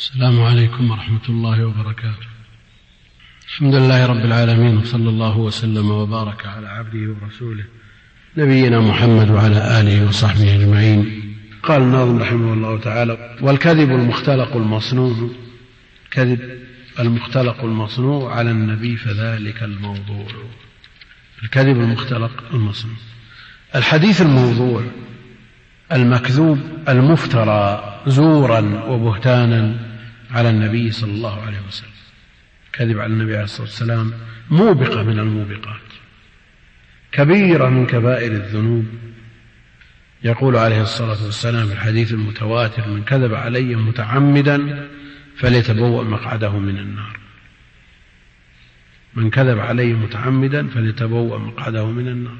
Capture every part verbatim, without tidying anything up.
السلام عليكم ورحمة الله وبركاته. الحمد لله رب العالمين، وصلى الله وسلم وبارك على عبده ورسوله نبينا محمد وعلى آله وصحبه أجمعين. قال الناظم رحمه الله تعالى: والكذب المختلق المصنوع، كذب المختلق المصنوع على النبي فذلك الموضوع. الكذب المختلق المصنوع، الحديث الموضوع المكذوب المفترى زورا وبهتانا على النبي صلى الله عليه وسلم. كذب على النبي عليه الصلاة والسلام موبقة من الموبقات، كبيرة من كبائر الذنوب. يقول عليه الصلاة والسلام في الحديث المتواتر: من كذب علي متعمدا فليتبوأ مقعده من النار. من كذب علي متعمدا فليتبوأ مقعده من النار.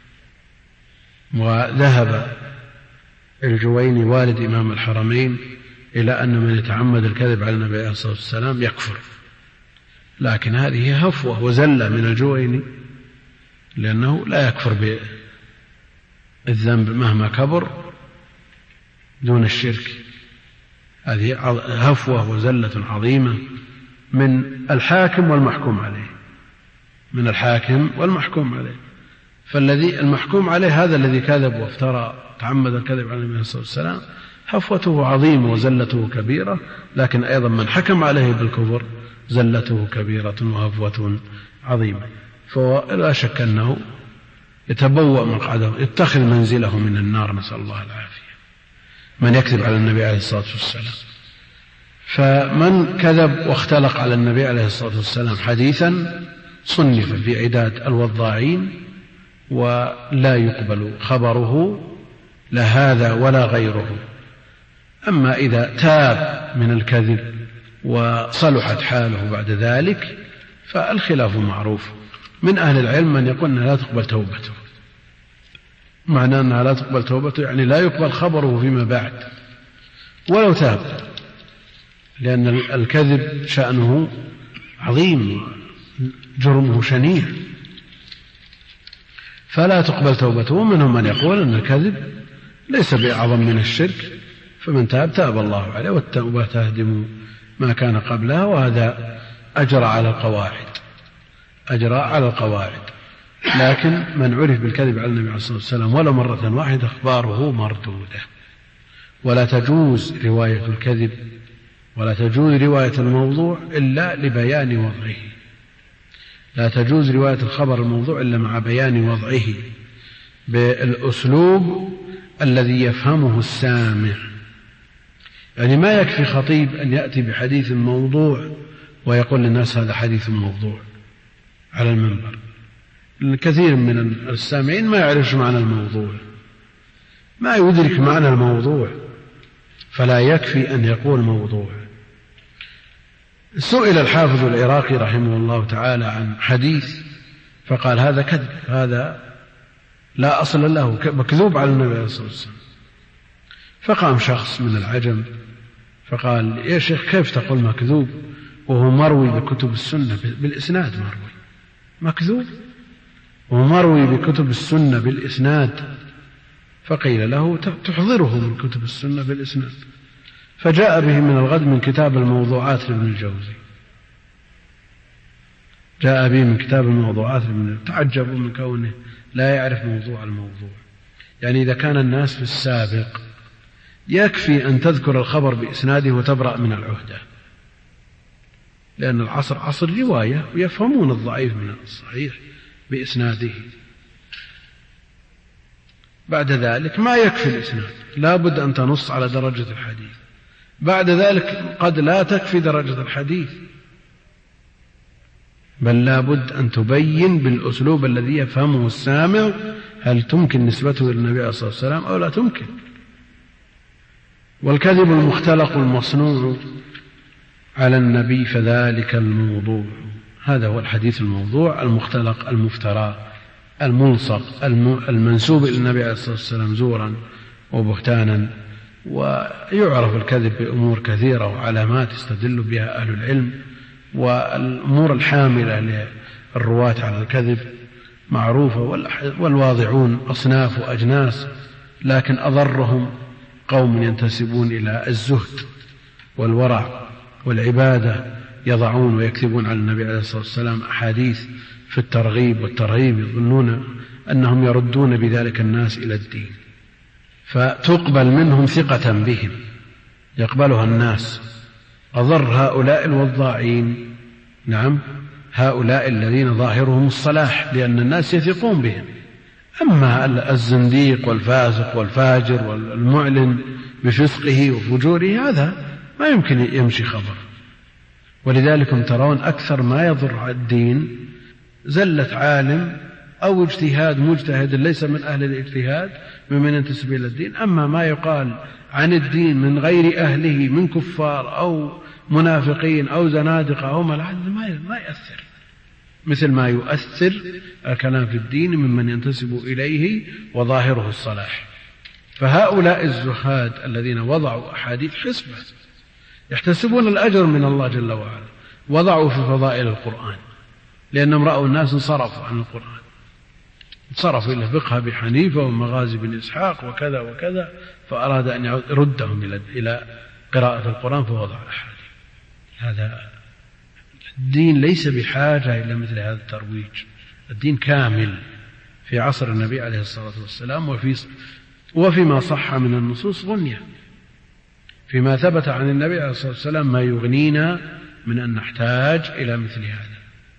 وذهب الجويني والد إمام الحرمين إلى أن من يتعمد الكذب على النبي عليه الصلاة والسلام يكفر، لكن هذه هفوة وزلة من الجويني، لأنه لا يكفر بالذنب مهما كبر دون الشرك. هذه هفوة وزلة عظيمة من الحاكم والمحكوم عليه، من الحاكم والمحكوم عليه. فالذي المحكوم عليه هذا الذي كذب وافترى تعمد الكذب على النبي عليه الصلاة والسلام هفوته عظيمة وزلته كبيرة، لكن أيضا من حكم عليه بالكفر زلته كبيرة وهفوة عظيمة. فلا شك أنه يتبوأ مقعده، يتخذ منزله من النار، نسأل الله العافية، من يكذب على النبي عليه الصلاة والسلام. فمن كذب واختلق على النبي عليه الصلاة والسلام حديثا صنف في عداد الوضاعين، ولا يقبل خبره لا هذا ولا غيره. أما إذا تاب من الكذب وصلحت حاله بعد ذلك فالخلاف معروف. من أهل العلم من يقول أنها لا تقبل توبته. معنى أنها لا تقبل توبته يعني لا يقبل خبره فيما بعد ولو تاب، لأن الكذب شأنه عظيم جرمه شنيع، فلا تقبل توبته. ومنهم من يقول أن الكذب ليس بأعظم من الشرك، فمن تاب تاب الله عليه، والتوبة تهدم ما كان قبلها. وهذا أجرى على القواعد، أجرى على القواعد. لكن من عرف بالكذب على النبي عليه الصلاة والسلام ولو مرة واحدة أخباره مردودة، ولا تجوز رواية الكذب ولا تجوز رواية الموضوع إلا لبيان وضعه. لا تجوز رواية الخبر الموضوع إلا مع بيان وضعه بالأسلوب الذي يفهمه السامع. يعني ما يكفي خطيب أن يأتي بحديث موضوع ويقول للناس هذا حديث موضوع على المنبر. الكثير من السامعين ما يعرف معنى الموضوع، ما يدرك معنى الموضوع، فلا يكفي أن يقول موضوع. سئل الحافظ العراقي رحمه الله تعالى عن حديث فقال هذا كذب، هذا لا أصل له، مكذوب على النبي عليه الصلاة والسلام. فقام شخص من العجم فقال: يا شيخ كيف تقول مكذوب وهو مروي بكتب السنة بالإسناد؟ مروي مكذوب وهو مروي بكتب السنة بالإسناد. فقيل له: تحضره من كتب السنة بالإسناد. فجاء به من الغد من كتاب الموضوعات لابن الجوزي، جاء به من كتاب الموضوعات لابن. تعجبوا من كونه لا يعرف موضوع الموضوع. يعني إذا كان الناس في السابق يكفي أن تذكر الخبر بإسناده وتبرأ من العهدة، لأن العصر عصر رواية ويفهمون الضعيف من الصحيح بإسناده. بعد ذلك ما يكفي الإسناد، لا بد أن تنص على درجة الحديث. بعد ذلك قد لا تكفي درجة الحديث، بل لا بد أن تبين بالأسلوب الذي يفهمه السامع هل تمكن نسبته إلى النبي عليه الصلاة والسلام أو لا تمكن. والكذب المختلق المصنوع على النبي فذلك الموضوع. هذا هو الحديث الموضوع المختلق المفترى الملصق المنسوب إلى النبي عليه الصلاة والسلام زورا وبهتانا. ويعرف الكذب بأمور كثيرة وعلامات يستدل بها أهل العلم، والأمور الحاملة للرواة على الكذب معروفة، والواضعون أصناف وأجناس، لكن أضرهم قوم ينتسبون إلى الزهد والورع والعبادة يضعون ويكتبون على النبي عليه الصلاة والسلام أحاديث في الترغيب والترهيب، يظنون أنهم يردون بذلك الناس إلى الدين، فتقبل منهم ثقة بهم يقبلها الناس. أضر هؤلاء الوضاعين، نعم، هؤلاء الذين ظاهرهم الصلاح لأن الناس يثقون بهم. أما الزنديق والفاسق والفاجر والمعلن بفسقه وفجوره هذا ما يمكن يمشي خبر. ولذلك ترون أكثر ما يضر الدين زلة عالم أو اجتهاد مجتهد ليس من أهل الاجتهاد ممن ينتسب إلى الدين. أما ما يقال عن الدين من غير أهله من كفار أو منافقين أو زنادقة أو ملحد ما يؤثر مثل ما يؤثر الكلام في الدين ممن ينتسب إليه وظاهره الصلاح. فهؤلاء الزهاد الذين وضعوا أحاديث حسبة يحتسبون الأجر من الله جل وعلا، وضعوا في فضائل القرآن لأنهم رأوا الناس انصرفوا عن القرآن، انصرفوا إلى فقه أبي حنيفة ومغازي بن إسحاق وكذا وكذا، فأراد أن يردهم إلى قراءة القرآن فوضع الأحاديث. هذا الدين ليس بحاجة إلى مثل هذا الترويج. الدين كامل في عصر النبي عليه الصلاة والسلام، وفي وفيما صح من النصوص غنية، فيما ثبت عن النبي عليه الصلاة والسلام ما يغنينا من أن نحتاج إلى مثل هذا.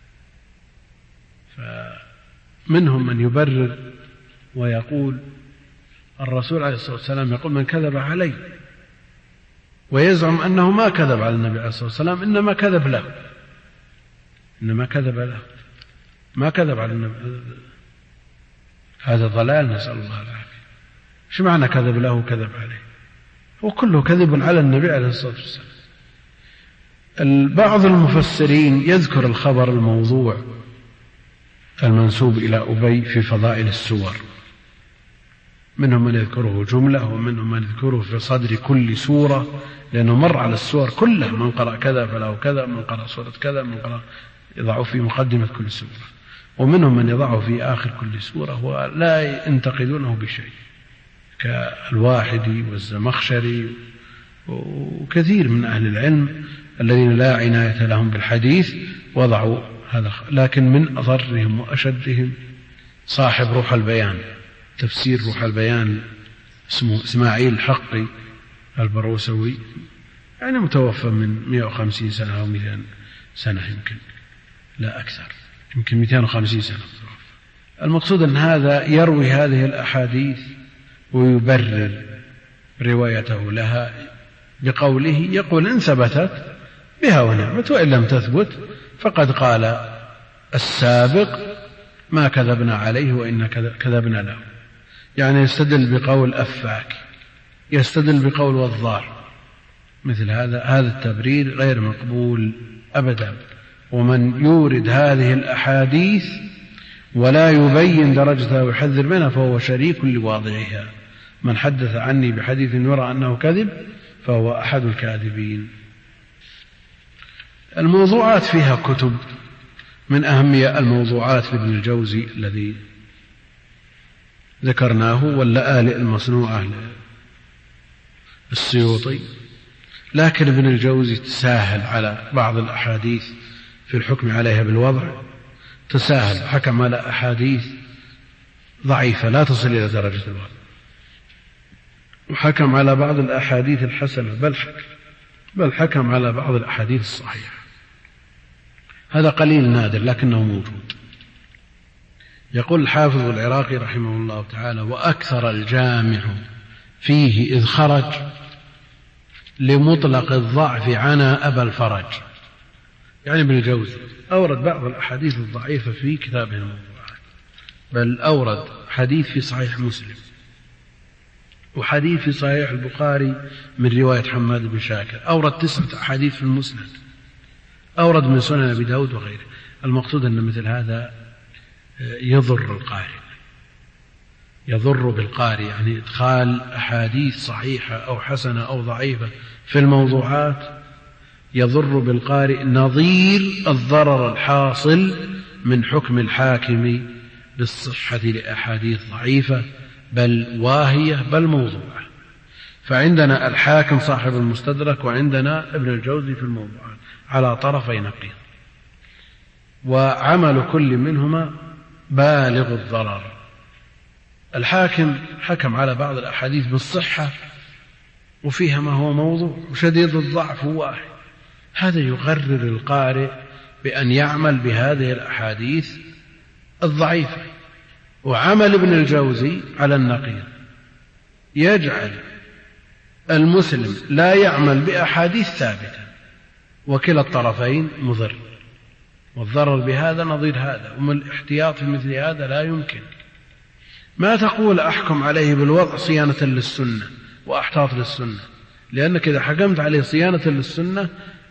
فمنهم من يبرر ويقول الرسول عليه الصلاة والسلام يقول من كذب علي، ويزعم أنه ما كذب على النبي عليه الصلاة والسلام، إنما كذب له، إنما كذب له ما كذب على النبي. هذا ضلال، نسأل الله العافية. شو معنى كذب له وكذب عليه؟ هو كله كذب على النبي عليه الصلاة والسلام. بعض المفسرين يذكر الخبر الموضوع المنسوب إلى أبي في فضائل السور، منهم من يذكره جملة ومنهم من يذكره في صدر كل سورة، لأنه مر على السور كلها، من قرأ كذا فله كذا، من قرأ سورة كذا، من قرأ يضعه في مقدمة كل سورة، ومنهم من يضعه في آخر كل سورة ولا ينتقدونه بشيء كالواحدي والزمخشري وكثير من أهل العلم الذين لا عناية لهم بالحديث وضعوا هذا. لكن من أضرهم وأشدهم صاحب روح البيان، تفسير روح البيان، اسمه إسماعيل الحقي البروسوي، يعني متوفى من مئة وخمسين سنة أو مئتين سنة، يمكن لا أكثر، يمكن مئتين وخمسين سنة متوفى. المقصود أن هذا يروي هذه الأحاديث ويبرر روايته لها بقوله، يقول إن ثبتت بها ونعمت، وإن لم تثبت فقد قال السابق ما كذبنا عليه وإن كذبنا له. يعني يستدل بقول أفاك، يستدل بقول وضار، مثل هذا. هذا التبرير غير مقبول أبدا. ومن يورد هذه الأحاديث ولا يبين درجتها ويحذر منها فهو شريك لواضعها. من حدث عني بحديث يرى أنه كذب فهو أحد الكاذبين. الموضوعات فيها كتب، من أهم الموضوعات لابن الجوزي الذي ذكرناه، واللآلئ المصنوعة للسيوطي. لكن ابن الجوزي تساهل على بعض الأحاديث في الحكم عليها بالوضع، تساهل، حكم على أحاديث ضعيفة لا تصل إلى درجة الوضع، وحكم على بعض الأحاديث الحسنة، بل حكم, بل حكم على بعض الأحاديث الصحيحة. هذا قليل نادر لكنه موجود. يقول الحافظ العراقي رحمه الله تعالى: وأكثر الجامع فيه إذ خرج لمطلق الضعف عنا أبا الفرج. يعني ابن الجوزي أورد بعض الأحاديث الضعيفة في كتابه الموضوعات، بل أورد حديث في صحيح مسلم، وحديث في صحيح البخاري من رواية حماد بن شاكر، أورد تسعة أحاديث في المسند، أورد من سنن أبي داود وغيره. المقصود أن مثل هذا يضر القارئ، يضر بالقارئ، يعني إدخال أحاديث صحيحة أو حسنة أو ضعيفة في الموضوعات يضر بالقارئ نظير الضرر الحاصل من حكم الحاكم بالصحة لأحاديث ضعيفة بل واهية بل موضوعة. فعندنا الحاكم صاحب المستدرك، وعندنا ابن الجوزي في الموضوعات على طرفي نقيض، وعمل كل منهما بالغ الضرر. الحاكم حكم على بعض الأحاديث بالصحة وفيها ما هو موضوع وشديد الضعف واحد، هذا يغرر القارئ بأن يعمل بهذه الأحاديث الضعيفة. وعمل ابن الجوزي على النقيض، يجعل المسلم لا يعمل بأحاديث ثابتة، وكلا الطرفين مضر، والضرر بهذا نظير هذا، ومن الاحتياط في مثل هذا لا يمكن. ما تقول أحكم عليه بالوضع صيانة للسنة وأحتاط للسنة، لأنك إذا حكمت عليه صيانة للسنة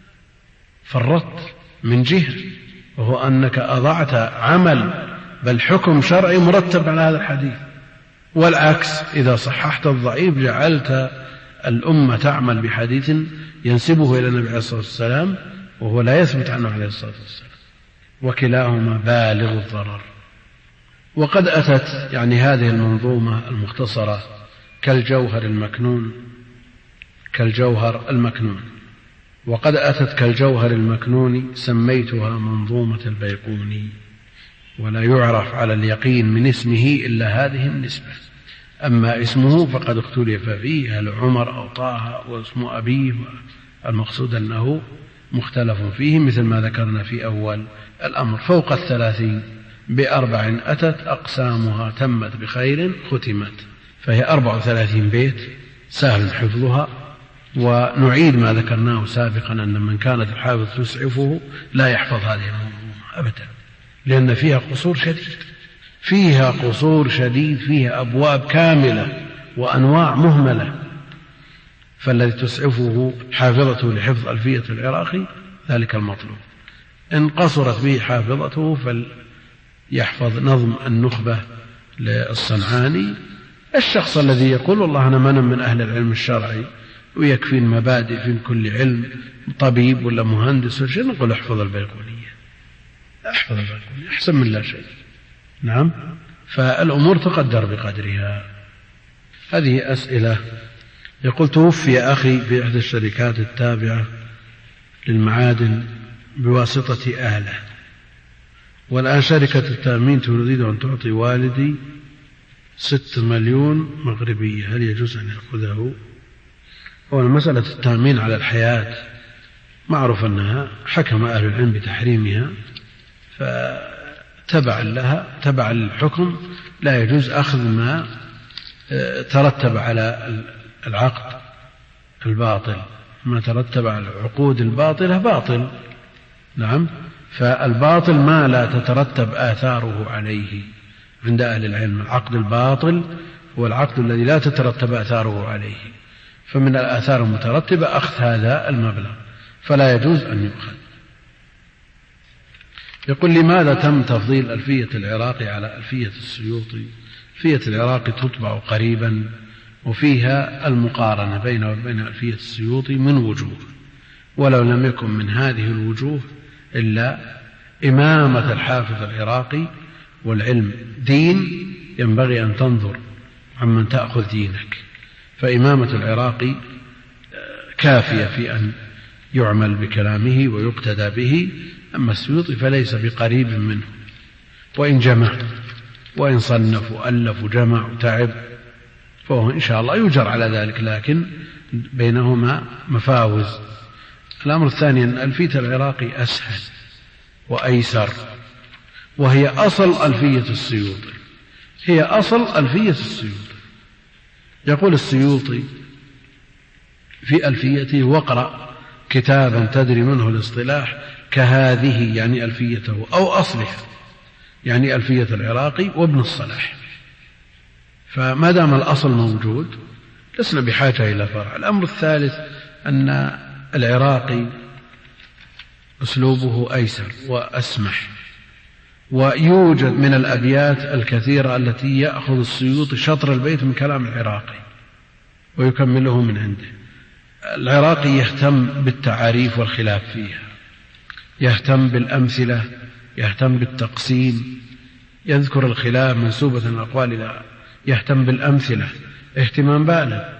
فرطت من جهة، وهو أنك أضعت عمل بل حكم شرعي مرتب على هذا الحديث. والعكس، إذا صححت الضعيف جعلت الأمة تعمل بحديث ينسبه إلى النبي عليه الصلاة والسلام وهو لا يثبت عنه عليه الصلاة والسلام، وكلاهما بالغ الضرر. وقد أتت يعني هذه المنظومة المختصرة كالجوهر المكنون كالجوهر المكنون وقد أتت كالجوهر المكنون، سميتها منظومة البيقوني، ولا يعرف على اليقين من اسمه إلا هذه النسبة. أما اسمه فقد اختلف فيه، هل عمر أو طه واسم أبيه، المقصود أنه مختلف فيه، مثل ما ذكرنا في أول الأمر. فوق الثلاثين بأربع أتت أقسامها تمت بخير ختمت، فهي أربع وثلاثين بيت سهل حفظها. ونعيد ما ذكرناه سابقا أن من كانت الحافظ تسعفه لا يحفظ هذه المنظومة أبدا، لأن فيها قصور شديد فيها قصور شديد فيها أبواب كاملة وأنواع مهملة. فالذي تسعفه حافظته لحفظ ألفية العراقي ذلك المطلوب. إن قصرت به حافظته فليحفظ نظم النخبة للصنعاني. الشخص الذي يقول والله أنا من من أهل العلم الشرعي ويكفي المبادئ في كل علم، طبيب ولا مهندس ولا شيء، نقول احفظ البيقونية، احفظ البيقونية أحسن من لا شيء. نعم، فالأمور تقدر بقدرها. هذه أسئلة. يقول توفي أخي في إحدى الشركات التابعة للمعادن بواسطة أهله، والآن شركة التأمين تريد أن تعطي والدي ست مليون مغربية، هل يجوز أن يأخذه؟ هو مسألة التأمين على الحياة معروف أنها حكم أهل العلم بتحريمها، فتبع لها تبع للحكم لا يجوز أخذ ما ترتب على العقد الباطل، ما ترتب على العقود الباطلة باطل. نعم، فالباطل ما لا تترتب آثاره عليه عند أهل العلم. العقد الباطل هو العقد الذي لا تترتب آثاره عليه، فمن الآثار المترتبة أخذ هذا المبلغ، فلا يجوز أن يؤخذ. يقول لماذا تم تفضيل ألفية العراقي على ألفية السيوطي؟ ألفية العراقي تطبع قريبا وفيها المقارنة بينه وبين ألفية السيوطي من وجوه، ولو لم يكن من هذه الوجوه إلا إمامة الحافظ العراقي، والعلم دين ينبغي أن تنظر عمن تأخذ دينك، فإمامة العراقي كافية في أن يعمل بكلامه ويقتدى به. أما السيوطي فليس بقريب منه، وإن جمع وإن صنف وألف وجمع وتعب فهو إن شاء الله يجر على ذلك، لكن بينهما مفاوز. الأمر الثاني أن ألفية العراقي أسهل وأيسر، وهي أصل ألفية السيوطي، هي أصل ألفية السيوطي. يقول السيوطي في ألفيته: واقرأ كتابا تدري منه الاصطلاح كهذه، يعني ألفيته، أو أصلها، يعني ألفية العراقي وابن الصلاح. فما دام الأصل موجود لسنا بحاجة إلى فرع. الأمر الثالث أن العراقي أسلوبه أيسر وأسمح، ويوجد من الأبيات الكثيرة التي يأخذ السيوطي شطر البيت من كلام العراقي ويكمله من عنده. العراقي يهتم بالتعاريف والخلاف فيها، يهتم بالأمثلة، يهتم بالتقسيم، يذكر الخلاف منسوبة الأقوال إلى، يهتم بالأمثلة اهتمام بالغ.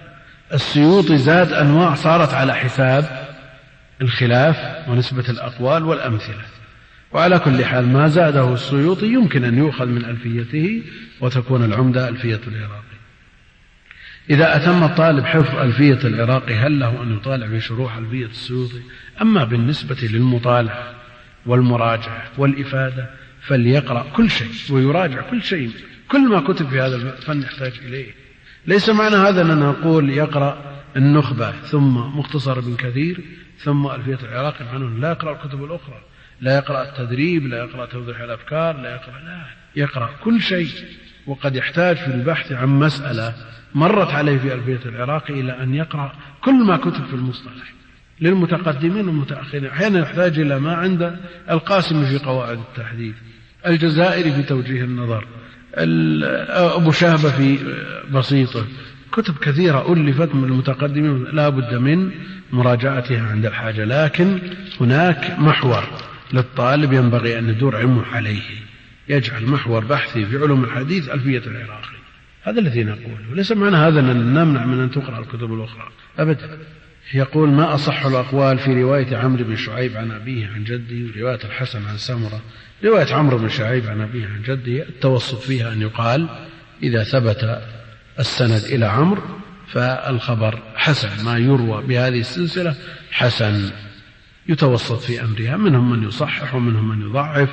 السيوطي زاد أنواع صارت على حساب الخلاف ونسبة الأقوال والأمثلة. وعلى كل حال ما زاده السيوطي يمكن أن يؤخذ من ألفيته وتكون العمدة ألفية العراقي. إذا أتم الطالب حفظ ألفية العراقي هل له أن يطالع في شروح ألفية السيوطي؟ أما بالنسبة للمطالعة والمراجعة والإفادة فليقرأ كل شيء ويراجع كل شيء، كل ما كتب في هذا الفن يحتاج إليه. ليس معنى هذا أننا نقول يقرأ النخبة ثم مختصر ابن كثير ثم ألفية العراقي عنه لا يقرأ الكتب الأخرى، لا يقرأ التدريب، لا يقرأ توضيح الأفكار، لا يقرأ لا يقرأ كل شيء. وقد يحتاج في البحث عن مسألة مرت عليه في ألفية العراقي إلى أن يقرأ كل ما كتب في المصطلح للمتقدمين والمتأخرين. أحيانا يحتاج إلى ما عند القاسم في قواعد التحديث، الجزائري في توجيه النظر، أبو شهبة في بسيطة، كتب كثيرة ألفت من المتقدمين لا بد من مراجعتها عند الحاجة. لكن هناك محور للطالب ينبغي أن يدور علمه عليه، يجعل محور بحثي في علوم الحديث ألفية العراقي. هذا الذي نقوله، وليس معنى هذا أن نمنع من أن تقرأ الكتب الأخرى أبدا. يقول ما أصح الأقوال في رواية عمرو بن شعيب عن أبيه عن جده ورواية الحسن عن سمرة؟ رواية عمرو بن شعيب عن أبيه عن جده التوسط فيها أن يقال إذا ثبت السند إلى عمرو فالخبر حسن، ما يروى بهذه السلسلة حسن، يتوسط في أمرها، منهم من يصحح ومنهم من يضعف.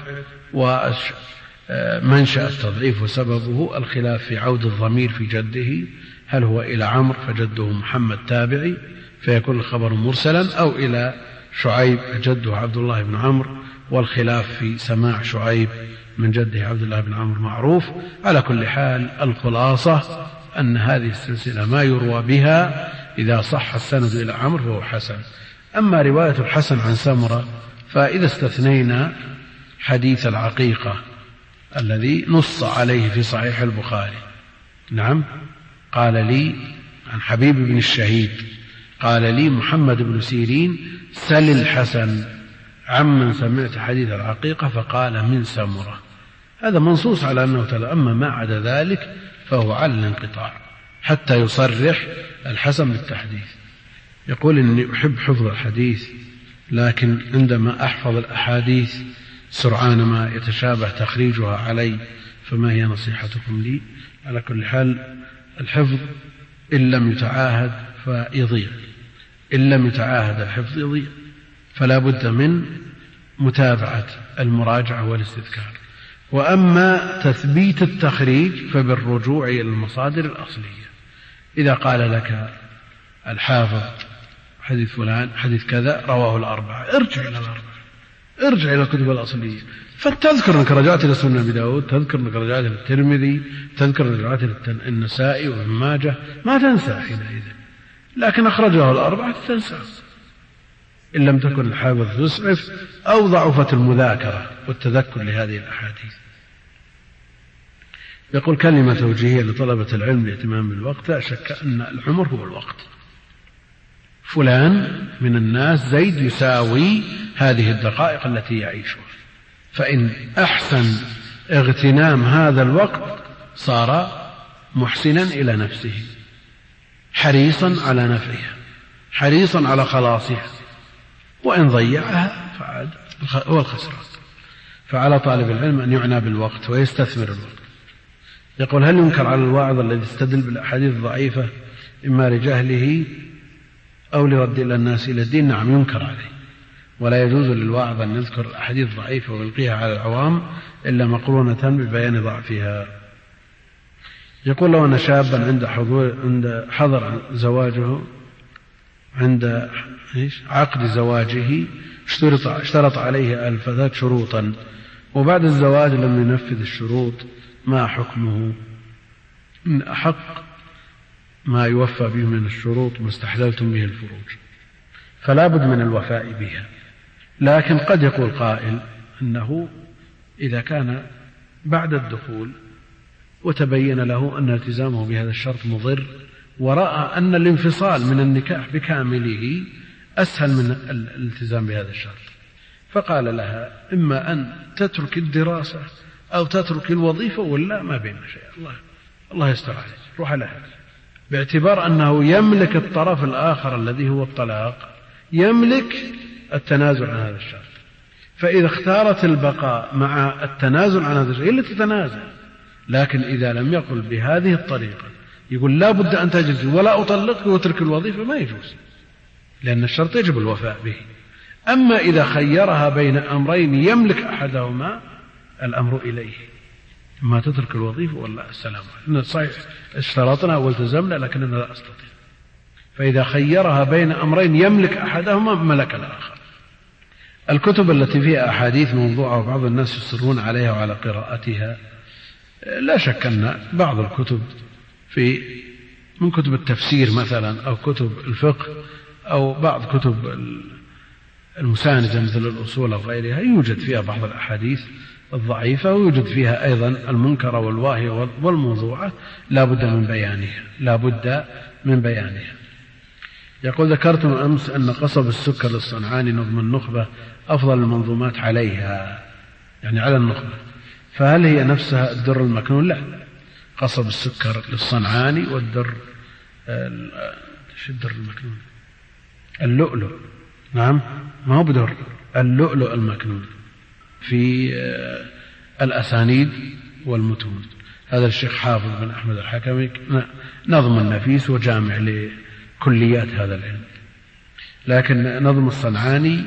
ومنشأ التضعيف وسببه الخلاف في عود الضمير في جده، هل هو إلى عمرو فجده محمد تابعي فيكون الخبر مرسلا، أو إلى شعيب جده عبد الله بن عمرو، والخلاف في سماع شعيب من جده عبد الله بن عمرو معروف. على كل حال الخلاصة أن هذه السلسلة ما يروى بها إذا صح السند إلى عمرو فهو حسن. أما رواية الحسن عن سمرة فإذا استثنينا حديث العقيقة الذي نص عليه في صحيح البخاري، نعم، قال لي عن حبيب بن الشهيد قال لي محمد بن سيرين سل الحسن عمن سمعت حديث العقيقة فقال من سمرة، هذا منصوص على أنه تلا. أما ما عدا ذلك فهو على الانقطاع حتى يصرح الحسن بالتحديث. يقول إني أحب حفظ الحديث، لكن عندما أحفظ الأحاديث سرعان ما يتشابه تخريجها علي، فما هي نصيحتكم لي؟ على كل حال الحفظ إن لم يتعاهد فيضيع، إن لم يتعاهد الحفظ يضيع، فلا بد من متابعة المراجعة والاستذكار. وأما تثبيت التخريج فبالرجوع إلى المصادر الأصلية. إذا قال لك الحافظ حديث فلان حديث كذا رواه الأربعة، ارجع إلى الأربعة، ارجع إلى الكتب الأصلية، فتذكر أنك رجعت إلى سنن أبي داود، تذكر أنك رجعت إلى الترمذي، تذكر أنك رجعت إلى النسائي وابن ماجه، ما تنسى حينئذ. لكن أخرجه الأربعة تنسى إن لم تكن الحافظ يسعف أو ضعفت المذاكرة والتذكر لهذه الأحاديث. يقول كلمة توجيهية لطلبة العلم الاهتمام بالوقت. لا شك أن العمر هو الوقت. فلان من الناس زيد يساوي هذه الدقائق التي يعيشها، فإن أحسن اغتنام هذا الوقت صار محسنا إلى نفسه، حريصا على نفعها، حريصا على خلاصها، وإن ضيعها فعاد هو الخسران. فعلى طالب العلم أن يعنى بالوقت ويستثمر الوقت. يقول هل ينكر على الواعظ الذي استدل بالأحاديث الضعيفة إما لجهله أو لرد إلى الناس إلى الدين؟ نعم ينكر عليه، ولا يجوز للواعظ أن يذكر الأحاديث الضعيفة ويلقيها على العوام إلا مقرونة ببيان ضعفها. يقول لو أن شابا عند حضور عند حضر زواجه عند عقد زواجه اشترط, اشترط عليه الفتاة شروطا وبعد الزواج لم ينفذ الشروط، ما حكمه؟ إن أحق ما يوفى به من الشروط ما استحللتم به الفروج، فلا بد من الوفاء بها. لكن قد يقول قائل أنه إذا كان بعد الدخول وتبين له أن التزامه بهذا الشرط مضر، ورأى أن الانفصال من النكاح بكامله أسهل من الالتزام بهذا الشرط، فقال لها إما أن تترك الدراسة أو تترك الوظيفة ولا ما بين شيء، الله الله يستر عليك، روح لها. باعتبار أنه يملك الطرف الآخر الذي هو الطلاق، يملك التنازل عن هذا الشرط. فإذا اختارت البقاء مع التنازل عن هذا الشرط هي اللي تتنازل. لكن إذا لم يقل بهذه الطريقة يقول لا بد أن تجلس ولا أطلقك واترك الوظيفة، ما يجوز، لأن الشرط يجب الوفاء به. أما إذا خيرها بين أمرين يملك أحدهما الأمر إليه، ما تترك الوظيفة ولا السلام عليكم، صحيح اشترطنا والتزمنا لكننا لا أستطيع. فإذا خيرها بين أمرين يملك أحدهما ملك الآخر. الكتب التي فيها أحاديث موضوعة وبعض الناس يصرون عليها وعلى قراءتها، لا شك أن بعض الكتب في من كتب التفسير مثلا أو كتب الفقه أو بعض كتب المساندة مثل الأصول أو غيرها يوجد فيها بعض الأحاديث الضعيفة، ويوجد فيها أيضا المنكرة والواهية والموضوعة لا بد من بيانها لا بد من بيانها. يقول ذكرتم أمس أن قصب السكر للصنعاني نظم النخبة أفضل المنظومات عليها، يعني على النخبة، فهل هي نفسها الدر المكنون؟ لا، قصب السكر للصنعاني والدر ايش الدر المكنون؟ اللؤلؤ، نعم ما هو بدر، اللؤلؤ المكنون في الأسانيد والمتون. هذا الشيخ حافظ بن أحمد الحكمي نظم النفيس وجامع لكليات هذا العلم. لكن نظم الصنعاني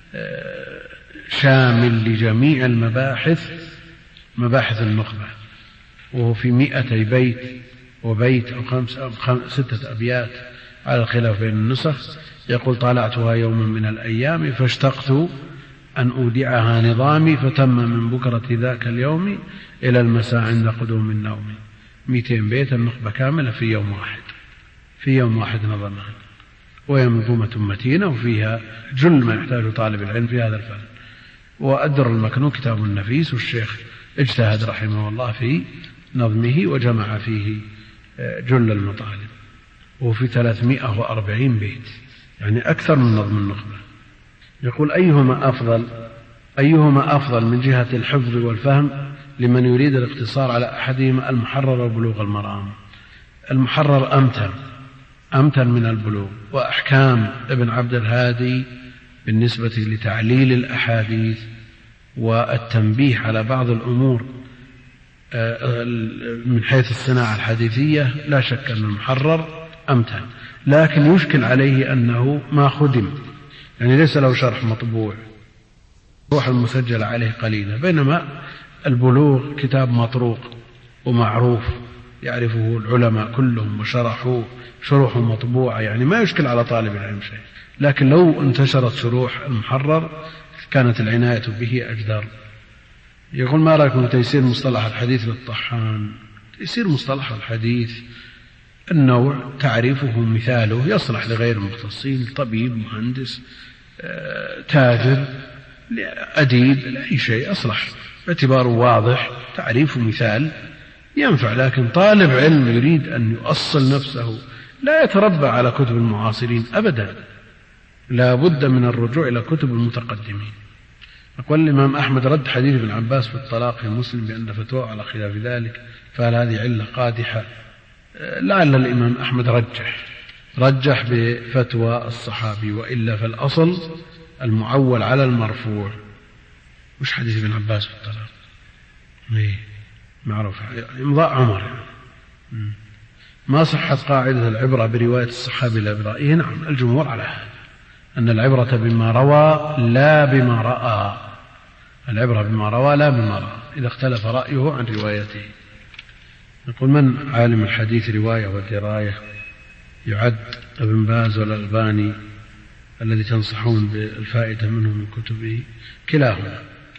شامل لجميع المباحث، مباحث النخبة، وهو في مئتي بيت وبيت أو خمس أو ستة أبيات على الخلاف بين النسخ. يقول طالعتها يوما من الأيام فاشتقت أن أودعها نظامي فتم من بكرة ذاك اليوم إلى المساء عند قدوم النوم. مئتين بيت النخبة كاملة في يوم واحد، في يوم واحد نظمها، وهي منظومة متينة وفيها جل ما يحتاج طالب العلم في هذا الفن. وأدر المكنون كتاب النفيس، والشيخ اجتهد رحمه الله في نظمه وجمع فيه جل المطالب، وفي ثلاثمائة وأربعين بيت، يعني أكثر من نظم النخبة. يقول أيهما أفضل أيهما أفضل من جهة الحفظ والفهم لمن يريد الاقتصار على أحدهما، المحرر وبلوغ المرام؟ المحرر أمتن أمتن من البلوغ، وأحكام ابن عبد الهادي بالنسبة لتعليل الأحاديث والتنبيه على بعض الأمور من حيث الصناعة الحديثية لا شك أن المحرر أمتن، لكن يشكل عليه أنه ما خدم، يعني ليس له شرح مطبوع، روح المسجل عليه قليلة، بينما البلوغ كتاب مطروق ومعروف يعرفه العلماء كلهم وشرحوه شروح مطبوعة، يعني ما يشكل على طالب العلم شيء. لكن لو انتشرت شروح المحرر كانت العناية به أجدر. يقول ما رأيكم تيسير مصطلح الحديث للطحان؟ تيسير مصطلح الحديث النوع تعريفه مثاله يصلح لغير المختصين، طبيب، مهندس، تاجر، أديب، لأي شيء أصلح، باعتباره واضح تعريفه مثال ينفع. لكن طالب علم يريد أن يؤصل نفسه لا يتربى على كتب المعاصرين أبدا، لا بد من الرجوع إلى كتب المتقدمين. أقول الإمام أحمد رد حديث ابن عباس في الطلاق في مسلم بأن فتوى على خلاف ذلك، فهل هذه علة قادحة؟ لعل الإمام أحمد رجح رجح بفتوى الصحابي، وإلا فالأصل المعول على المرفوع. وش حديث ابن عباس في الطلاق؟ إيه معروف، إمضاء عمر يعني. ما صحت قاعدة العبرة برواية الصحابي لا برأيه؟ نعم، الجمهور على هذا، أن العبرة بما روى لا بما رأى، العبرة بما روى لا بما رأى إذا اختلف رأيه عن روايته. نقول من عالم الحديث رواية ودراية يعد ابن باز والألباني الذي تنصحون بالفائدة منه من كتبه؟ كلاهما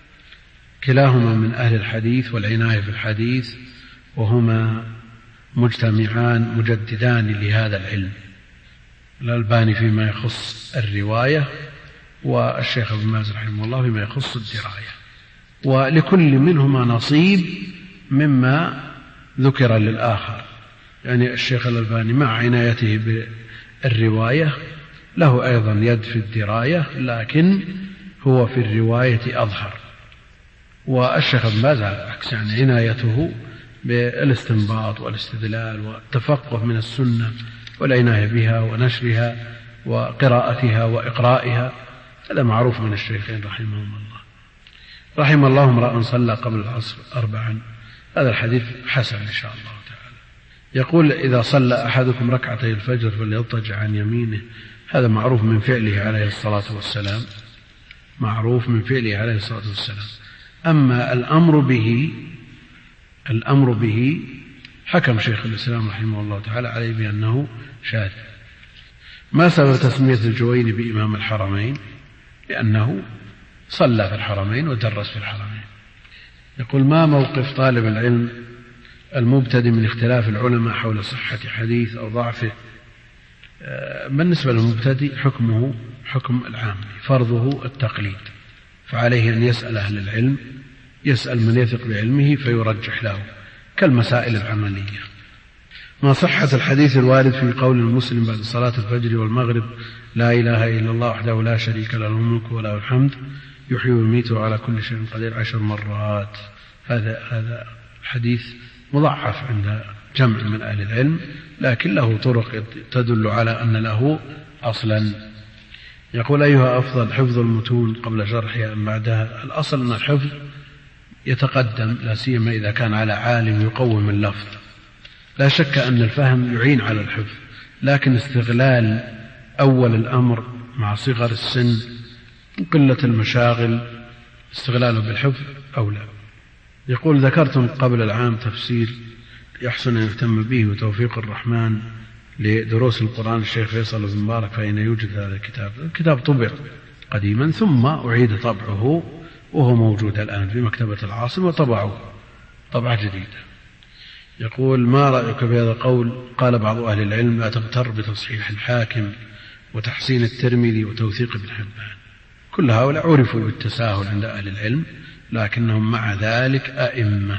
كلاهما من أهل الحديث والعناية في الحديث، وهما مجتمعان مجددان لهذا العلم، الألباني فيما يخص الرواية، والشيخ ابن باز رحمه الله فيما يخص الدراية، ولكل منهما نصيب مما ذكر للآخر. يعني الشيخ الألباني مع عنايته بالرواية له أيضا يد في الدراية، لكن هو في الرواية أظهر، والشيخ ابن باز على العكس، يعني عنايته بالاستنباط والاستدلال والتفقه من السنة والعناية بها ونشرها وقراءتها وإقرائها. هذا معروف من الشيخين رحمهم الله. رحم الله امرأ صلى قبل العصر أربعا. هذا الحديث حسن إن شاء الله تعالى. يقول إذا صلى أحدكم ركعتي الفجر فليضطجع عن يمينه. هذا معروف من فعله عليه الصلاة والسلام، معروف من فعله عليه الصلاة والسلام. أما الأمر به الأمر به حكم شيخ الإسلام رحمه الله تعالى عليه بأنه شاذ. ما سبب تسمية الجويني بإمام الحرمين؟ لأنه صلى في الحرمين ودرس في الحرمين. يقول ما موقف طالب العلم المبتدئ من اختلاف العلماء حول صحة حديث أو ضعفه؟ بالنسبة للمبتدئ حكمه حكم العام، فرضه التقليد، فعليه أن يسأل أهل العلم، يسأل من يثق بعلمه فيرجح له كالمسائل العملية. ما صحة الحديث الوارد في قول المسلم بعد صلاة الفجر والمغرب لا إله إلا الله وحده لا شريك له الملك وله الحمد يحيي ويميت على كل شيء قدير عشر مرات؟ هذا هذا حديث مضعف عند جمع من أهل العلم، لكن له طرق تدل على أن له أصلا. يقول أيها أفضل، حفظ المتون قبل شرحها أم بعدها؟ الأصل أن الحفظ يتقدم، لا سيما إذا كان على عالم يقوم اللفظ. لا شك أن الفهم يعين على الحفظ، لكن استغلال أول الأمر مع صغر السن وقلة المشاغل استغلاله بالحفظ أولى. يقول ذكرتم قبل العام تفسير يحسن أن يهتم به وتوفيق الرحمن لدروس القرآن الشيخ فيصل بن مبارك، فأين يوجد هذا الكتاب؟ الكتاب طبع قديما ثم أعيد طبعه وهو موجود الآن في مكتبة العاصمة وطبعه طبعة جديدة. يقول ما رأيك بهذا القول؟ قال بعض أهل العلم لا تغتر بتصحيح الحاكم وتحسين الترمذي وتوثيق ابن حبان. كل هؤلاء عرفوا بالتساهل عند أهل العلم، لكنهم مع ذلك أئمة،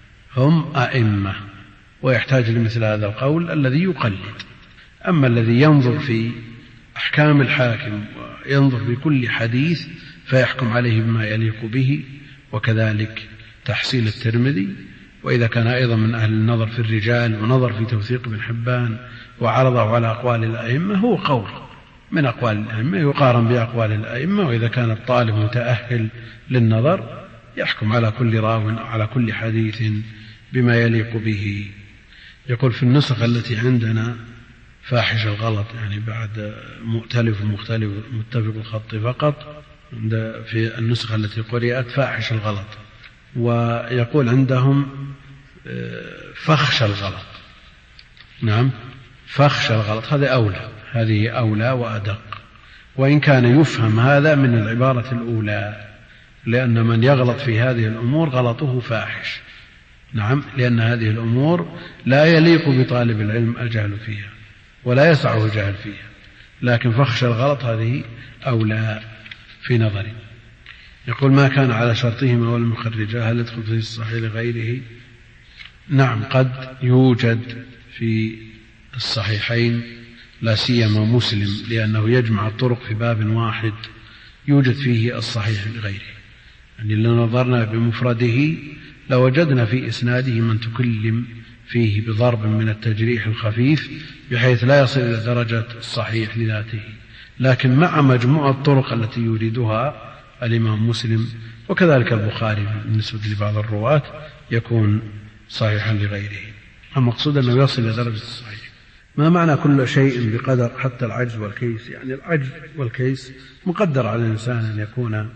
هم أئمة، ويحتاج لمثل هذا القول الذي يقلد. أما الذي ينظر في أحكام الحاكم وينظر في كل حديث فيحكم عليه بما يليق به، وكذلك تحسين الترمذي، وإذا كان أيضا من أهل النظر في الرجال ونظر في توثيق ابن حبان وعرضه على أقوال الأئمة، هو قول من أقوال الأئمة يقارن بأقوال الأئمة. وإذا كان الطالب متأهل للنظر يحكم على كل راو على كل حديث بما يليق به. يقول في النسخ التي عندنا فاحش الغلط، يعني بعد مؤتلف ومختلف متفق الخط فقط، في النسخ التي قرأت فاحش الغلط، ويقول عندهم فخش الغلط. نعم فخش الغلط، هذا أولى، هذه أولى وأدق، وإن كان يفهم هذا من العبارة الأولى، لأن من يغلط في هذه الأمور غلطه فاحش. نعم لأن هذه الأمور لا يليق بطالب العلم الجهل فيها ولا يسعه الجهل فيها، لكن فخش الغلط هذه أولى في نظري. يقول ما كان على شرطهما ولم يخرجا هل يدخل في الصحيح لغيره؟ نعم قد يوجد في الصحيحين، لا سيما مسلم لأنه يجمع الطرق في باب واحد، يوجد فيه الصحيح لغيره. يعني لو نظرنا بمفرده لوجدنا في إسناده من تكلم فيه بضرب من التجريح الخفيف بحيث لا يصل إلى درجة الصحيح لذاته، لكن مع مجموعة الطرق التي يريدها الإمام مسلم وكذلك البخاري بالنسبة لبعض الرواة يكون صحيحا لغيره. المقصود أنه يصل إلى درجة الصحيح. ما معنى كل شيء بقدر حتى العجز والكيس؟ يعني العجز والكيس مقدر على الإنسان أن يكون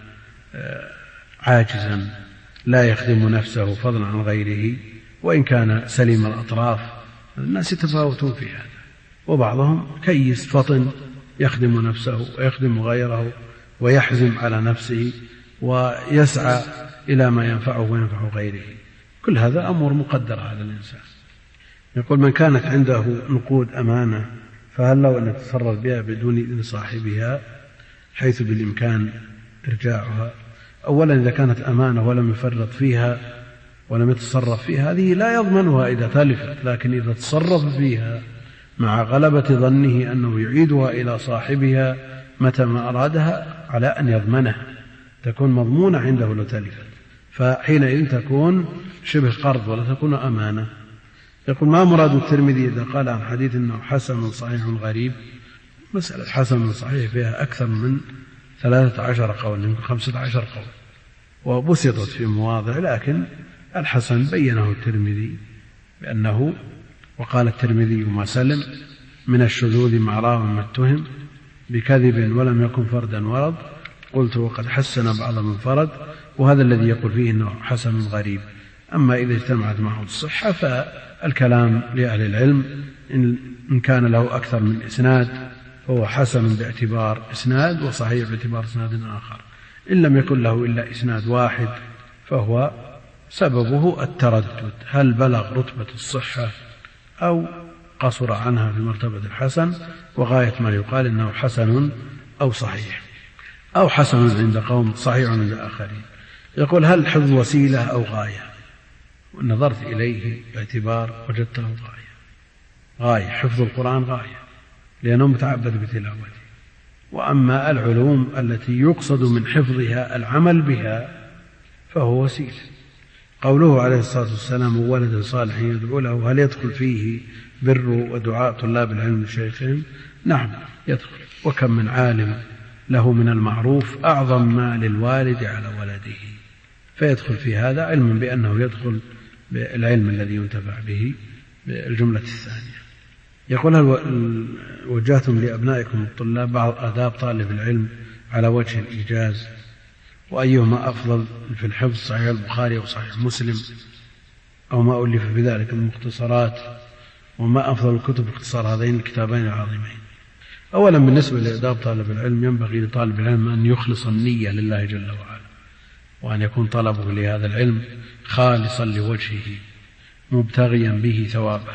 عاجزا لا يخدم نفسه فضلا عن غيره، وإن كان سليم الأطراف. الناس يتفاوتون في هذا، وبعضهم كيس فطن يخدم نفسه ويخدم غيره ويحزم على نفسه ويسعى إلى ما ينفعه وينفع غيره. كل هذا أمر مقدر على الإنسان. يقول من كانت عنده نقود أمانة فهل لو أن يتصرف بها بدون إذن صاحبها حيث بالإمكان إرجاعها؟ أولا إذا كانت أمانة ولم يفرط فيها ولم يتصرف فيها هذه لا يضمنها إذا تلفت، لكن إذا تصرف فيها مع غلبة ظنه أنه يعيدها إلى صاحبها متى ما أرادها على أن يضمنها، تكون مضمونة عنده لو تلفت. فحينئذ تكون شبه قرض ولا تكون أمانة. يقول: ما مراد الترمذي إذا قال عن حديث أنه حسن صحيح غريب؟ مسألة حسن صحيح فيها أكثر من ثلاثة عشر قول، يمكن خمسة عشر قول، وبسطت في مواضع، لكن الحسن بينه الترمذي بأنه: وقال الترمذي ما سلم من الشذوذ مع راو ما اتهم بكذب ولم يكن فردا ورد، قلت وقد حسن بعض من فرد، وهذا الذي يقول فيه أنه حسن غريب. أما إذا اجتمعت معه الصحة فالكلام لأهل العلم، إن كان له أكثر من إسناد فهو حسن باعتبار إسناد وصحيح باعتبار إسناد آخر. إن لم يكن له إلا إسناد واحد فهو سببه التردد، هل بلغ رتبة الصحة أو قصر عنها في مرتبة الحسن، وغاية ما يقال إنه حسن أو صحيح، أو حسن عند قوم صحيح عند آخرين. يقول: هل الحفظ وسيلة أو غاية؟ ونظرت إليه باعتبار وجدته غاية. غاية حفظ القرآن غاية لأنه متعبد بتلاوته، وأما العلوم التي يقصد من حفظها العمل بها فهو وسيلة. قوله عليه الصلاة والسلام: ولد صالح يدعو له، هل يدخل فيه بر ودعاء طلاب العلم لشيخهم؟ نعم يدخل. وكم من عالم له من المعروف أعظم ما للوالد على ولده، فيدخل في هذا علم بأنه يدخل بالعلم الذي ينتفع به بالجملة الثانية. يقول: هل وجهتم لأبنائكم الطلاب بعض آداب طالب العلم على وجه الإيجاز، وأيهما أفضل في الحفظ، صحيح البخاري أو صحيح مسلم، أو ما ألف في ذلك من مختصرات، وما أفضل الكتب اختصار هذين الكتابين العظيمين؟ أولا بالنسبة لآداب طالب العلم، ينبغي لطالب العلم أن يخلص النية لله جل وعلا، وأن يكون طلبه لهذا العلم خالصا لوجهه مبتغيا به ثوابه،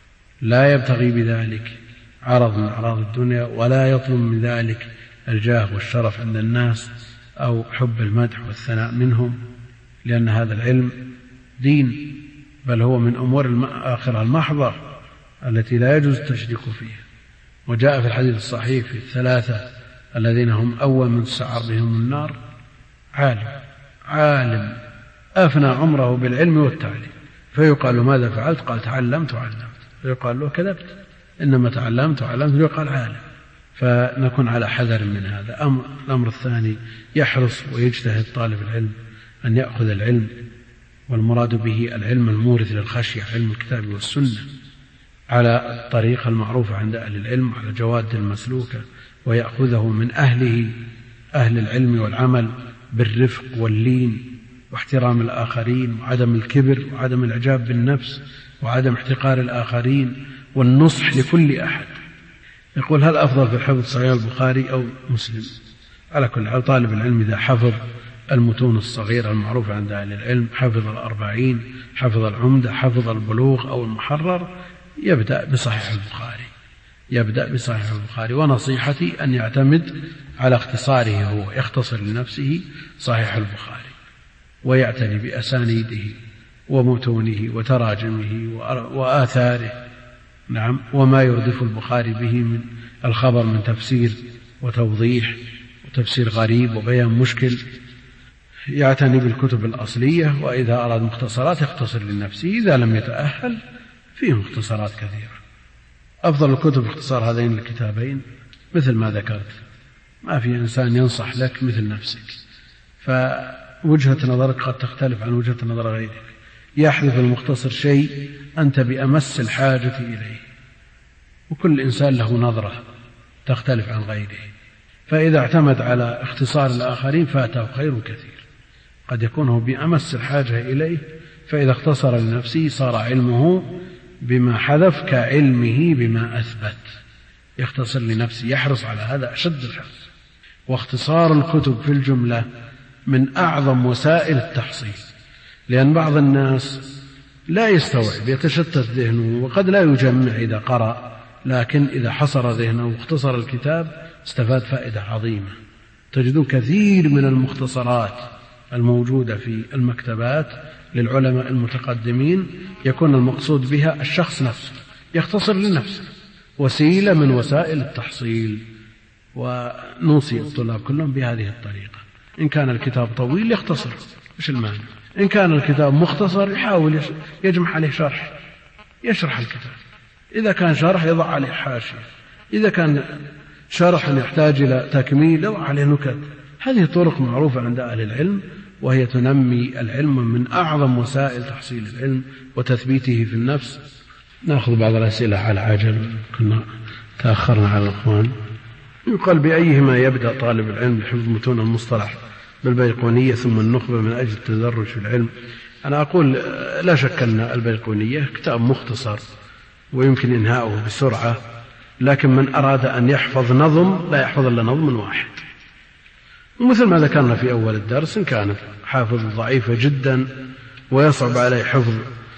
لا يبتغي بذلك عرض من أعراض الدنيا، ولا يطلب من ذلك الجاه والشرف عند الناس أو حب المدح والثناء منهم، لأن هذا العلم دين، بل هو من أمور الآخرة المحضة التي لا يجوز التشريك فيها. وجاء في الحديث الصحيح في الثلاثة الذين هم أول من تسعر بهم النار: عالم عالم أفنى عمره بالعلم والتعليم، فيقال له: ماذا فعلت؟ قال: تعلمت وعلمت. فيقال له: كذبت، إنما تعلمت وعلمت. فيقال: عالم. فنكون على حذر من هذا. أمر الأمر الثاني، يحرص ويجتهد طالب العلم أن يأخذ العلم، والمراد به العلم المورث للخشية، علم الكتاب والسنة، على الطريقة المعروفة عند أهل العلم، على جواد المسلوكة، ويأخذه من أهله، أهل العلم والعمل، بالرفق واللين واحترام الآخرين، وعدم الكبر، وعدم الإعجاب بالنفس، وعدم احتقار الآخرين، والنصح لكل أحد. يقول: هل أفضل في الحفظ صحيح البخاري أو مسلم؟ على كل حال طالب العلم إذا حفظ المتون الصغيرة المعروفة عند أهل العلم، حفظ الأربعين، حفظ العمدة، حفظ البلوغ أو المحرر، يبدأ بصحيح البخاري يبدأ بصحيح البخاري ونصيحتي أن يعتمد على اختصاره، هو يختصر لنفسه صحيح البخاري، ويعتني بأسانيده ومتونه وتراجمه وآثاره، نعم، وما يردف البخاري به من الخبر من تفسير وتوضيح وتفسير غريب وبيان مشكل. يعتني بالكتب الأصلية، وإذا أراد مختصرات يختصر لنفسه، إذا لم يتأهل فيه مختصرات كثيرة. أفضل الكتب اختصار هذين الكتابين مثل ما ذكرت، ما في إنسان ينصح لك مثل نفسك، فوجهة نظرك قد تختلف عن وجهة نظر غيرك. يحذف المختصر شيء أنت بأمس الحاجة إليه، وكل إنسان له نظرة تختلف عن غيره، فإذا اعتمد على اختصار الآخرين فاته خير كثير، قد يكون هو بأمس الحاجة إليه، فإذا اختصر لنفسه صار علمه بما حذف كعلمه بما أثبت. يختصر لنفسه، يحرص على هذا أشد الحرص. واختصار الكتب في الجملة من أعظم وسائل التحصيل، لأن بعض الناس لا يستوعب، يتشتت ذهنه، وقد لا يجمع إذا قرأ، لكن إذا حصر ذهنه واختصر الكتاب استفاد فائدة عظيمة. تجدون كثير من المختصرات الموجودة في المكتبات للعلماء المتقدمين يكون المقصود بها الشخص نفسه، يختصر لنفسه، وسيلة من وسائل التحصيل. ونوصي الطلاب كلهم بهذه الطريقة، إن كان الكتاب طويل يختصر، إيش المانع؟ إن كان الكتاب مختصر يحاول يجمع عليه شرح، يشرح الكتاب. إذا كان شرح يضع عليه حاشية، إذا كان شرح يحتاج إلى تكميل يضع عليه نكت. هذه طرق معروفة عند أهل العلم، وهي تنمي العلم، من أعظم وسائل تحصيل العلم وتثبيته في النفس. نأخذ بعض الأسئلة على عجل، كنا تأخرنا على الأخوان. يقال بأيهما يبدأ طالب العلم بحفظ متون المصطلح بالبيقونية ثم النخبة من أجل التدرج في العلم؟ أنا أقول لا شك أن البيقونية كتاب مختصر ويمكن إنهاؤه بسرعة، لكن من أراد أن يحفظ نظم لا يحفظ إلا نظم واحد. ومثل ما ذكرنا في أول الدرس، إن كانت حافظ ضعيفة جدا ويصعب عليه حفظ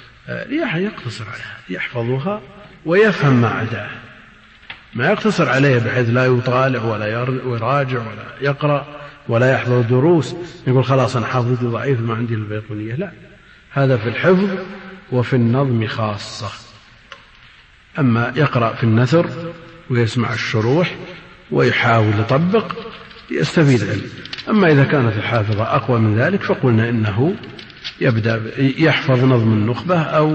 يقتصر عليها، يحفظها ويفهم ما عداه، ما يقتصر عليه بحيث لا يطالع ولا يراجع ولا يقرأ ولا يحضر دروس يقول خلاص أنا حافظتي ضعيف ما عندي البيقونية. لا، هذا في الحفظ وفي النظم خاصة. أما يقرأ في النثر ويسمع الشروح ويحاول يطبق يستفيد علم. أما إذا كانت الحافظة أقوى من ذلك فقلنا إنه يبدأ يحفظ نظم النخبة أو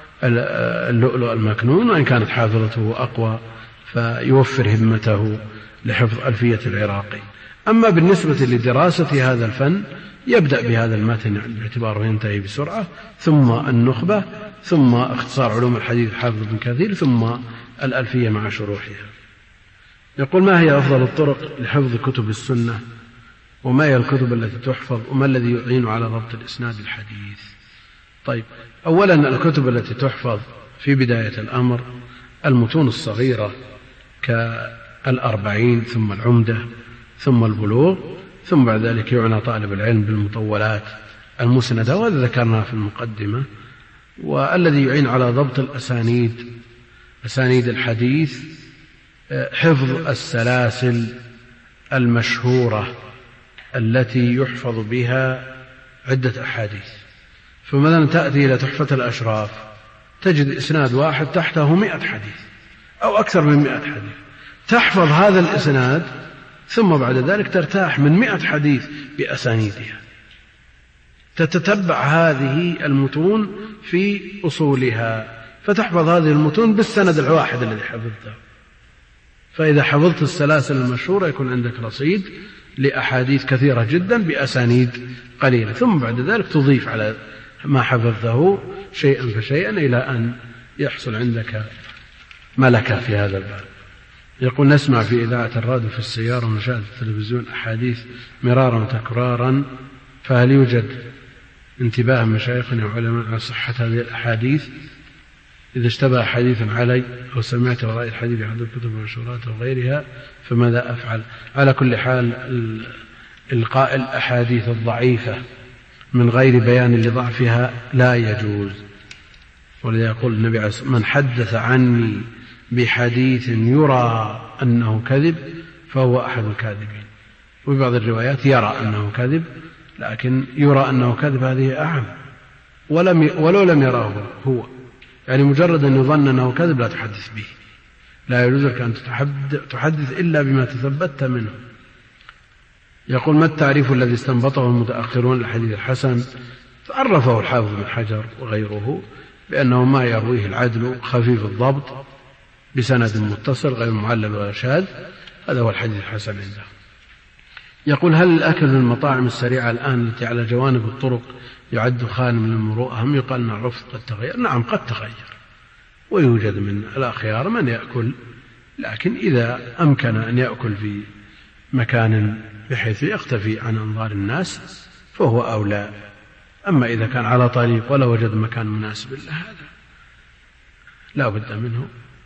اللؤلؤ المكنون، وإن كانت حافظته أقوى فيوفر همته لحفظ ألفية العراقي. أما بالنسبة لدراسة هذا الفن يبدأ بهذا المتن باعتباره ينتهي بسرعة، ثم النخبة، ثم اختصار علوم الحديث حافظ بن كثير، ثم الألفية مع شروحها. يقول ما هي أفضل الطرق لحفظ كتب السنة، وما هي الكتب التي تحفظ، وما الذي يعين على ضبط الإسناد الحديث؟ طيب، أولا الكتب التي تحفظ في بداية الأمر المتون الصغيرة كالأربعين ثم العمدة ثم البلوغ، ثم بعد ذلك يعنى طالب العلم بالمطولات المسندة، وهذا ذكرناه في المقدمة. والذي يعين على ضبط الأسانيد أسانيد الحديث حفظ السلاسل المشهورة التي يحفظ بها عدة أحاديث. فمثلا تأتي إلى تحفة الأشراف تجد إسناد واحد تحته مئة حديث أو أكثر من مئة حديث، تحفظ هذا الإسناد ثم بعد ذلك ترتاح من مئة حديث بأسانيدها، تتتبع هذه المتون في أصولها فتحفظ هذه المتون بالسند الواحد الذي حفظته. فإذا حفظت السلاسل المشهورة يكون عندك رصيد لأحاديث كثيرة جدا بأسانيد قليلة، ثم بعد ذلك تضيف على ما حفظته شيئا فشيئا إلى أن يحصل عندك ملكة في هذا الباب. يقول نسمع في إذاعة الراديو في السيارة ومشاهدة التلفزيون أحاديث مرارا وتكرارا، فهل يوجد انتباه مشايخنا وعلماء على صحة هذه الأحاديث؟ إذا اشتبه حديث علي أو سمعت رأي الحديث عند الكتب والمنشورات وغيرها فماذا أفعل؟ على كل حال إلقاء الأحاديث الضعيفة من غير بيان لضعفها لا يجوز، ولذا يقول النبي عليه الصلاة والسلام من حدث عني بحديث يرى أنه كذب فهو أحد الكاذبين. وفي بعض الروايات يرى أنه كذب، لكن يرى أنه كذب هذه أعم، ولم ولو لم يراه هو، يعني مجرد أن يظن أنه كذب لا تحدث به، لا يجوز لك أن تحدث إلا بما تثبت منه. يقول ما التعريف الذي استنبطه المتأخرون للحديث الحسن؟ فعرفه الحافظ بن حجر وغيره بأنه ما يرويه العدل خفيف الضبط بسند متصل غير معلل ولا شاذ، هذا هو الحديث الحسن عنده. يقول هل الأكل من المطاعم السريعة الآن التي على جوانب الطرق يعد خال من المروءة؟ هم يقال أن العرف قد تغير. نعم قد تغير، ويوجد من الأخيار من يأكل، لكن إذا أمكن أن يأكل في مكان بحيث يختفي عن أنظار الناس فهو أولى. أما إذا كان على طريق ولا وجد مكان مناسب له هذا لا بد منه.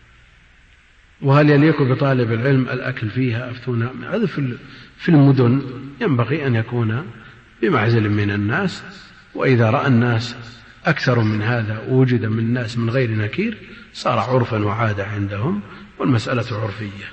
وهل يليق بطالب العلم الأكل فيها؟ أفتونا. هذا في المدن ينبغي أن يكون بمعزل من الناس، وإذا رأى الناس أكثر من هذا ووجد من الناس من غير نكير صار عرفا وعادة عندهم، والمسألة عرفية.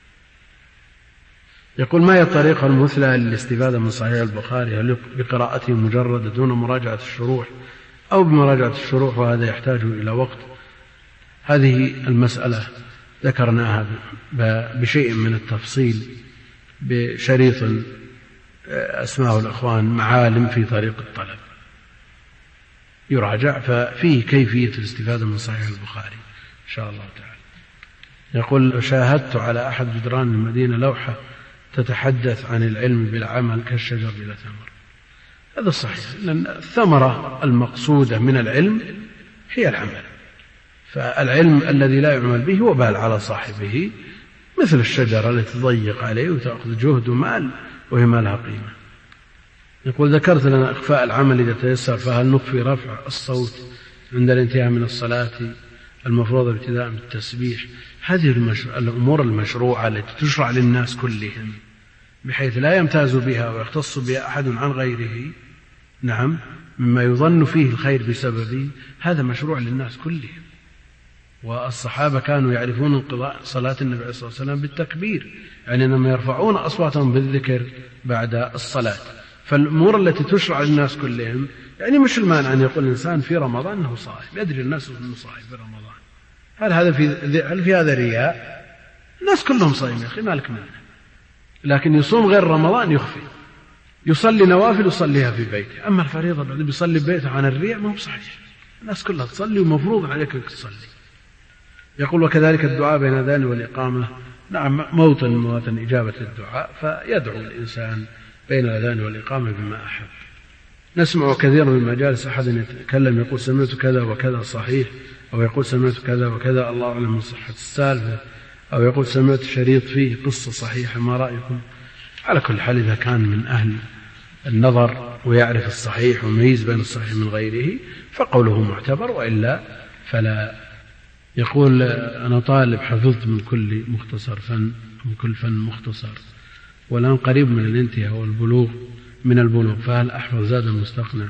يقول ما هي الطريقة المثلى للاستفادة من صحيح البخاري؟ هل بقراءته مجرد دون مراجعة الشروح أو بمراجعة الشروح وهذا يحتاج إلى وقت؟ هذه المسألة ذكرناها بشيء من التفصيل بشريط أسماء الإخوان معالم في طريق الطلب، يراجع ففيه كيفية الاستفادة من صحيح البخاري إن شاء الله تعالى. يقول شاهدت على أحد جدران المدينة لوحة تتحدث عن العلم بالعمل كالشجر بلا ثمر. هذا صحيح، لأن الثمرة المقصودة من العلم هي العمل، فالعلم الذي لا يعمل به وبال على صاحبه، مثل الشجرة التي تضيق عليه وتأخذ جهد ومال وهي ما لها قيمة. يقول ذكرت لنا إخفاء العمل إذا تيسر، فهل نخفي رفع الصوت عند الانتهاء من الصلاة المفروضة ابتداء بالتسبيح؟ هذه الأمور المشروعة التي تشرع للناس كلهم بحيث لا يمتاز بها ويختص بها أحد عن غيره، نعم، مما يظن فيه الخير بسببه، هذا مشروع للناس كلهم. والصحابة كانوا يعرفون انقضاء صلاة النبي صلى الله عليه وسلم بالتكبير، يعني أنهم يرفعون أصواتهم بالذكر بعد الصلاة. فالأمور التي تشرع للناس كلهم، يعني مش المانع أن يقول الإنسان في رمضان أنه صائم، يدري الناس أنه صائم في رمضان، هل هذا في هل في هذا رياء؟ الناس كلهم صائمين يا أخي، مالك منه. لكن يصوم غير رمضان يخفي، يصلي نوافل يصليها في بيته، أما الفريضة بعد بيصلي ببيته عن الرياء ما هو صحيح. الناس كلها تصلي ومفروض عليك أن تصلي. يقول وكذلك الدعاء بين الأذان والإقامة، نعم، موطن مواطن إجابة الدعاء، فيدعو الإنسان بين الأذان والإقامة بما أحب. نسمع كثيرا من مجالس أحد يتكلم يقول سمعت كذا وكذا صحيح، أو يقول سمعت كذا وكذا الله أعلم من صحة السالفة، أو يقول سمعت شريط فيه قصة صحيحة، ما رأيكم؟ على كل حال إذا كان من أهل النظر ويعرف الصحيح وميز بين الصحيح من غيره فقوله معتبر، وإلا فلا. يقول أنا طالب حفظت من كل مختصر فن من كل فن مختصر، والآن قريب من الانتهاء والبلوغ من البلوغ، فهل أحفظ زاد المستقنع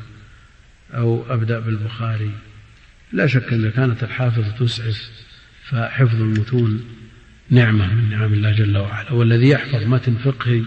أو أبدأ بالبخاري؟ لا شك أن كانت الحافظة تسعف، فحفظ المتون نعمة من نعم الله جل وعلا، والذي يحفظ متن فقهي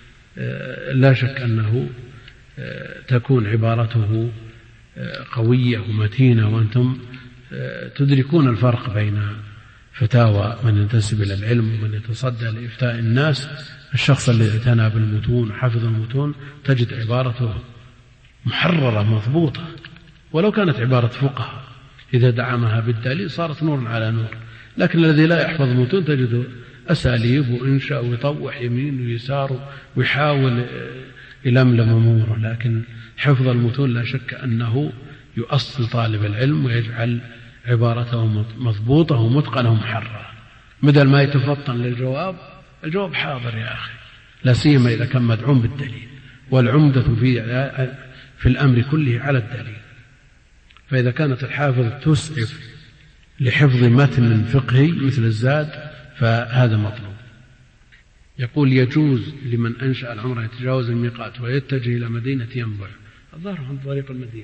لا شك أنه تكون عبارته قوية ومتينة، وأنتم تدركون الفرق بين فتاوى من ينتسب إلى العلم ومن يتصدى لإفتاء الناس. الشخص الذي اعتنى بالمتون وحفظ المتون تجد عبارته محررة مضبوطة، ولو كانت عبارة فقهاء إذا دعمها بالدليل صارت نور على نور. لكن الذي لا يحفظ المتون تجده أساليب وإنشاء ويطوح يمين ويسار ويحاول يلملم أموره. لكن حفظ المتون لا شك أنه يؤصل طالب العلم ويجعل عبارته مضبوطة ومتقنة ومحررة، بدل ما يتفطن للجواب. الجواب حاضر يا أخي، لا سيما إذا كان مدعوم بالدليل، والعمدة في في الأمر كله على الدليل. فإذا كانت الحافظ تسعف لحفظ متن فقهي مثل الزاد فهذا مطلوب. يقول يجوز لمن أنشأ العمرة يتجاوز الميقات ويتجه إلى مدينة ينبع، الظاهر عن طريق المدينة،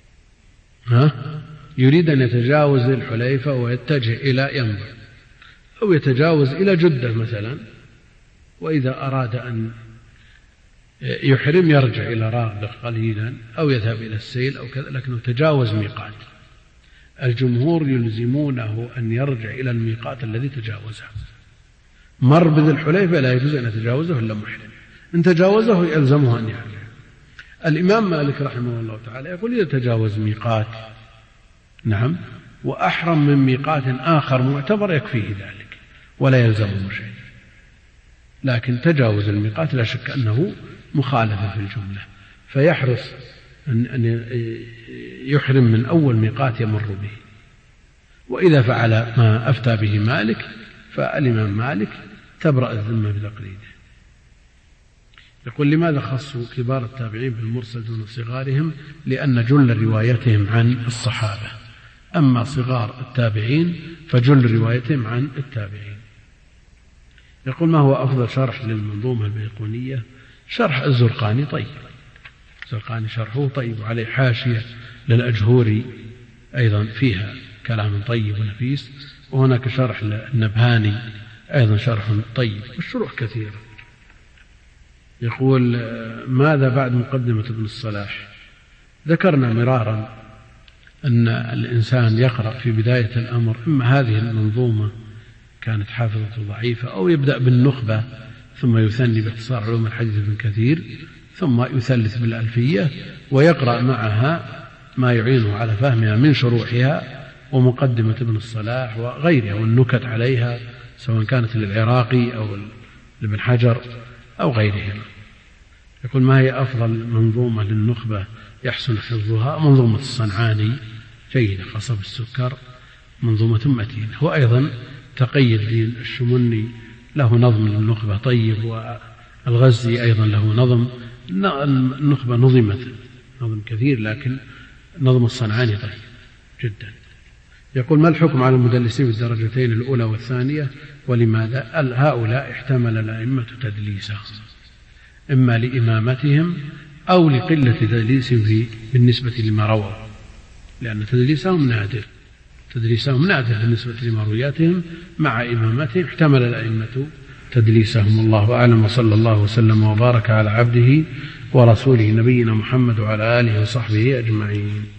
ها؟ يريد أن يتجاوز الحليفة ويتجه إلى ينبع، أو يتجاوز إلى جدة مثلا، وإذا أراد أن يحرم يرجع إلى راغب قليلا أو يذهب إلى السيل أو كذا، لكنه تجاوز ميقات. الجمهور يلزمونه أن يرجع إلى الميقات الذي تجاوزه. مر بذي الحليفة لا يجوز أن يتجاوزه إلا محرم، إن تجاوزه يلزمه أن يرجع. الإمام مالك رحمه الله تعالى يقول إذا تجاوز ميقات نعم وأحرم من ميقات آخر معتبر يكفيه ذلك ولا يلزمه شيء، لكن تجاوز الميقات لا شك أنه مخالفة في الجملة، فيحرص أن يحرم من أول ميقات يمر به. وإذا فعل ما أفتى به مالك فالإمام مالك تبرأ الذمة بتقليده. يقول لماذا خصوا كبار التابعين بالمرسل دون صغارهم؟ لأن جل روايتهم عن الصحابة، أما صغار التابعين فجل روايتهم عن التابعين. يقول ما هو أفضل شرح للمنظومة البيقونية؟ شرح الزرقاني طيب، الزرقاني شرحه طيب، وعليه حاشية للأجهوري أيضا فيها كلام طيب ونفيس، وهناك شرح للنبهاني أيضا شرح طيب، والشروح كثيرة. يقول ماذا بعد مقدمة ابن الصلاح؟ ذكرنا مرارا أن الإنسان يقرأ في بداية الأمر إما هذه المنظومة كانت حافظة ضعيفة، أو يبدأ بالنخبة ثم يثني باختصار علوم الحديث ابن كثير، ثم يثلث بالألفية ويقرأ معها ما يعينه على فهمها من شروحها ومقدمة ابن الصلاح وغيرها والنكت عليها، سواء كانت للعراقي أو لابن حجر أو غيرهما. يقول: ما هي أفضل منظومة للنخبة يحسن حفظها؟ منظومة الصنعاني جيدة، قصب السكر منظومة متينة. هو أيضا تقي الدين الشمني له نظم للنخبة طيب، والغزي أيضا له نظم. النخبة نظمت نظم كثير، لكن نظم الصنعاني طيب جدا. يقول: ما الحكم على المدلسين في الدرجتين الأولى والثانية ولماذا؟ هؤلاء احتمل الأئمة تدليسهم، إما لإمامتهم أو لقلة تدليسهم بالنسبة لما رووا، لأن تدليسهم نادر تدليسهم نادر بالنسبة لمروياتهم، مع إمامتهم احتمل الأئمة تدليسهم. الله أعلم، وصلى الله وسلم وبارك على عبده ورسوله نبينا محمد وعلى آله وصحبه أجمعين.